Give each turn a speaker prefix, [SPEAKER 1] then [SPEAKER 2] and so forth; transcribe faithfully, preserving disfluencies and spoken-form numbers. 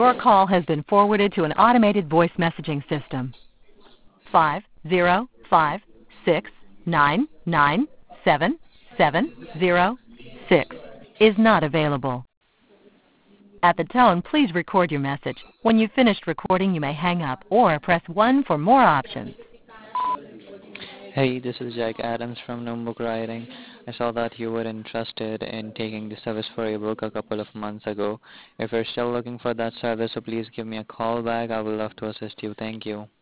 [SPEAKER 1] Your call has been forwarded to an automated voice messaging system. Five zero five six nine nine seven seven zero six is not available. At the tone, please record your message. When you've finished recording, you may hang up or press one for more options.
[SPEAKER 2] Hey, this is Jack Adams from Notebook Writing. I saw that you were interested in taking the service for a book a couple of months ago. If you're still looking for that service, so please give me a call back. I would love to assist you. Thank you.